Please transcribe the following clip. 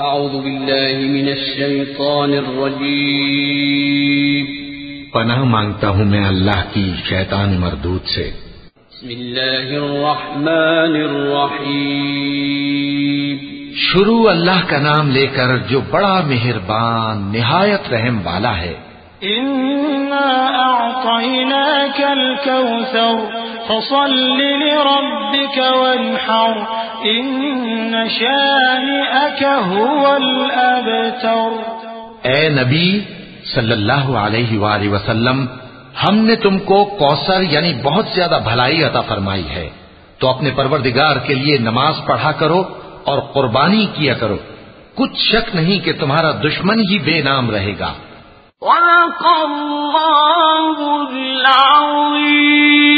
अऊज़ु बिल्लाहि मिनश शैतानिर रजीम। पनाह मांगता हूँ मैं अल्लाह की शैतान मरदूद से। बिस्मिल्लाहिर रहमानिर रहीम। शुरू अल्लाह का नाम लेकर जो बड़ा मेहरबान निहायत रहम वाला है। इन्ना अअतैनाकल कौसर फसल्लि लिरब्बिक वन्हर इन्न शानिअक हुवल अबतर। ए नबी सल्लल्लाहु अलैहि वसल्लम, हमने तुमको कौसर यानी बहुत ज्यादा भलाई अता फरमाई है, तो अपने परवरदिगार के लिए नमाज पढ़ा करो और कुर्बानी किया करो। कुछ शक नहीं कि तुम्हारा दुश्मन ही बेनाम रहेगा। सदक़ल्लाहुल अज़ीम।